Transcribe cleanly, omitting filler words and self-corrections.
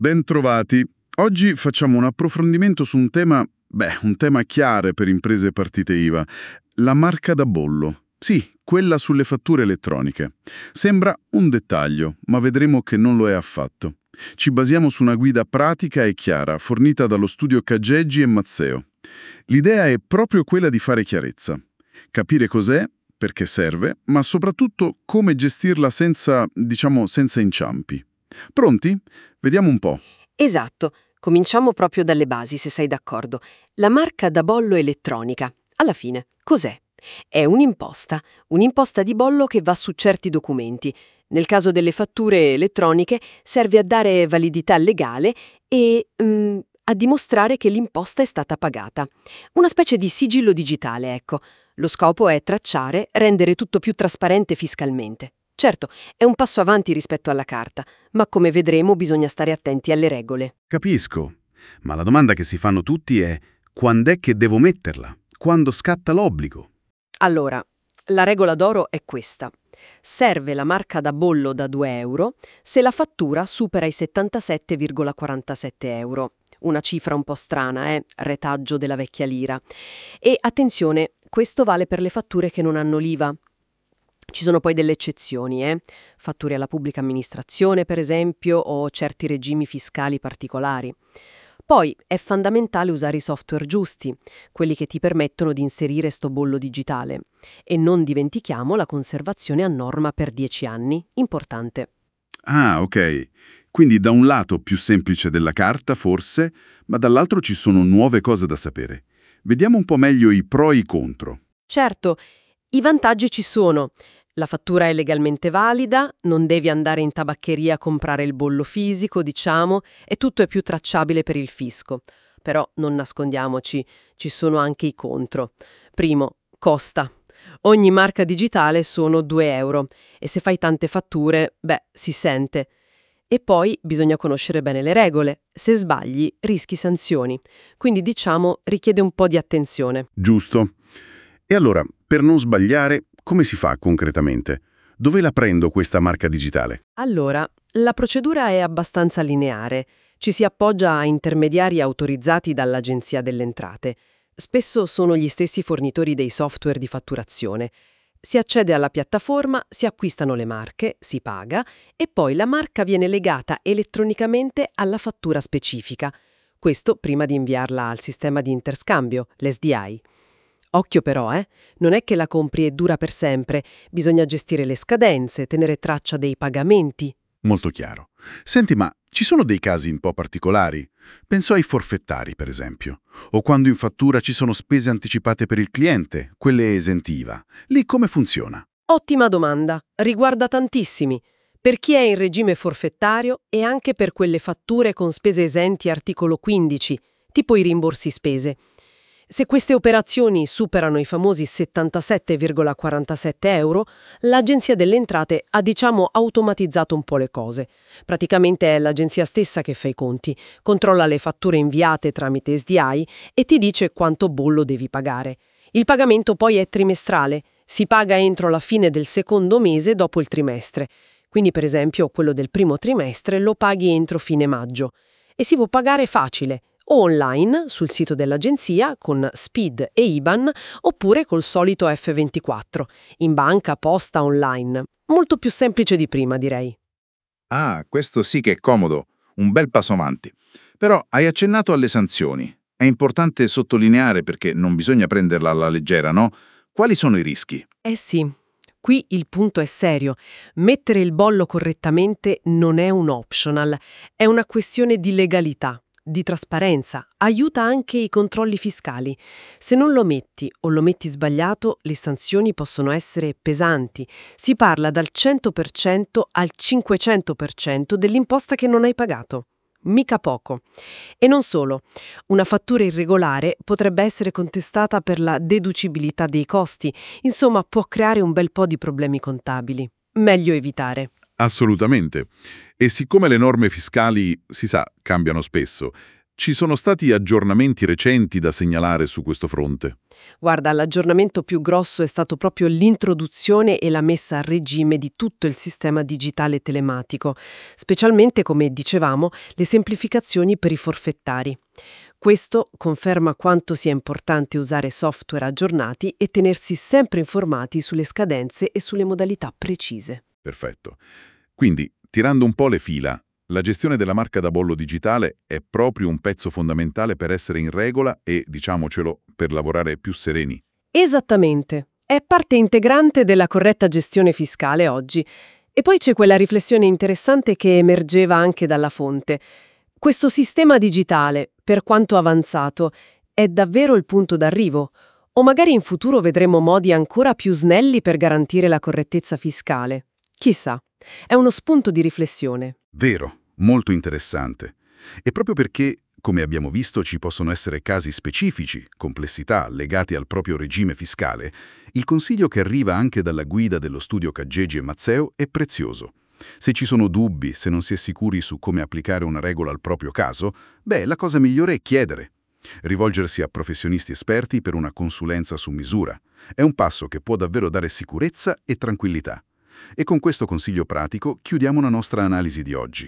Bentrovati. Oggi facciamo un approfondimento su un tema chiave per imprese e partite IVA, la marca da bollo. Sì, quella sulle fatture elettroniche. Sembra un dettaglio, ma vedremo che non lo è affatto. Ci basiamo su una guida pratica e chiara, fornita dallo studio Cageggi e Mazzeo. L'idea è proprio quella di fare chiarezza. Capire cos'è, perché serve, ma soprattutto come gestirla senza inciampi. Pronti? Vediamo un po'. Esatto, cominciamo proprio dalle basi, se sei d'accordo. La marca da bollo elettronica, alla fine, cos'è? È un'imposta di bollo che va su certi documenti. Nel caso delle fatture elettroniche serve a dare validità legale e a dimostrare che l'imposta è stata pagata. Una specie di sigillo digitale, ecco. Lo scopo è tracciare, rendere tutto più trasparente fiscalmente. Certo, è un passo avanti rispetto alla carta, ma come vedremo bisogna stare attenti alle regole. Capisco, ma la domanda che si fanno tutti è: quand'è che devo metterla? Quando scatta l'obbligo? Allora, la regola d'oro è questa. Serve la marca da bollo da 2 euro se la fattura supera i 77,47 euro. Una cifra un po' strana, retaggio della vecchia lira. E attenzione, questo vale per le fatture che non hanno l'IVA. Ci sono poi delle eccezioni, fatture alla pubblica amministrazione, per esempio, o certi regimi fiscali particolari. Poi è fondamentale usare i software giusti, quelli che ti permettono di inserire sto bollo digitale. E non dimentichiamo la conservazione a norma per 10 anni, importante. Ah, ok. Quindi da un lato più semplice della carta, forse, ma dall'altro ci sono nuove cose da sapere. Vediamo un po' meglio i pro e i contro. Certo, i vantaggi ci sono. La fattura è legalmente valida, non devi andare in tabaccheria a comprare il bollo fisico, diciamo, e tutto è più tracciabile per il fisco. Però non nascondiamoci, ci sono anche i contro. Primo, costa. Ogni marca digitale sono 2 euro e se fai tante fatture, si sente. E poi bisogna conoscere bene le regole. Se sbagli, rischi sanzioni. Quindi diciamo richiede un po' di attenzione. Giusto. E allora, per non sbagliare, come si fa concretamente? Dove la prendo questa marca digitale? Allora, la procedura è abbastanza lineare. Ci si appoggia a intermediari autorizzati dall'Agenzia delle Entrate. Spesso sono gli stessi fornitori dei software di fatturazione. Si accede alla piattaforma, si acquistano le marche, si paga e poi la marca viene legata elettronicamente alla fattura specifica. Questo prima di inviarla al sistema di interscambio, l'SDI. Occhio però, non è che la compri e dura per sempre, bisogna gestire le scadenze, tenere traccia dei pagamenti. Molto chiaro. Senti, ma ci sono dei casi un po' particolari? Penso ai forfettari, per esempio. O quando in fattura ci sono spese anticipate per il cliente, quelle esenti IVA. Lì come funziona? Ottima domanda, riguarda tantissimi. Per chi è in regime forfettario e anche per quelle fatture con spese esenti articolo 15, tipo i rimborsi spese. Se queste operazioni superano i famosi 77,47 euro, l'Agenzia delle Entrate ha automatizzato un po' le cose. Praticamente è l'agenzia stessa che fa i conti, controlla le fatture inviate tramite SDI e ti dice quanto bollo devi pagare. Il pagamento poi è trimestrale, si paga entro la fine del secondo mese dopo il trimestre. Quindi per esempio quello del primo trimestre lo paghi entro fine maggio. E si può pagare facile, o online sul sito dell'agenzia con SPID e IBAN oppure col solito F24, in banca, posta, online. Molto più semplice di prima, direi. Ah, questo sì che è comodo, un bel passo avanti. Però hai accennato alle sanzioni. È importante sottolineare perché non bisogna prenderla alla leggera, no? Quali sono i rischi? Eh sì, qui il punto è serio. Mettere il bollo correttamente non è un optional, è una questione di legalità. Di trasparenza, aiuta anche i controlli fiscali. Se non lo metti o lo metti sbagliato, le sanzioni possono essere pesanti. Si parla dal 100% al 500% dell'imposta che non hai pagato. Mica poco. E non solo, una fattura irregolare potrebbe essere contestata per la deducibilità dei costi, insomma può creare un bel po' di problemi contabili. Meglio evitare. Assolutamente. E siccome le norme fiscali, si sa, cambiano spesso, Ci sono stati aggiornamenti recenti da segnalare su questo fronte? Guarda, l'aggiornamento più grosso è stato proprio l'introduzione e la messa a regime di tutto il sistema digitale telematico, specialmente, come dicevamo, le semplificazioni per i forfettari. Questo conferma quanto sia importante usare software aggiornati e tenersi sempre informati sulle scadenze e sulle modalità precise. Perfetto. Quindi, tirando un po' le fila, la gestione della marca da bollo digitale è proprio un pezzo fondamentale per essere in regola e, diciamocelo, per lavorare più sereni. Esattamente. È parte integrante della corretta gestione fiscale oggi. E poi c'è quella riflessione interessante che emergeva anche dalla fonte. Questo sistema digitale, per quanto avanzato, è davvero il punto d'arrivo? O magari in futuro vedremo modi ancora più snelli per garantire la correttezza fiscale? Chissà. È uno spunto di riflessione. Vero, molto interessante. E proprio perché, come abbiamo visto, ci possono essere casi specifici, complessità legati al proprio regime fiscale, il consiglio che arriva anche dalla guida dello studio Caggeggi e Mazzeo è prezioso. Se ci sono dubbi, se non si è sicuri su come applicare una regola al proprio caso, la cosa migliore è chiedere. Rivolgersi a professionisti esperti per una consulenza su misura. È un passo che può davvero dare sicurezza e tranquillità. E con questo consiglio pratico chiudiamo la nostra analisi di oggi.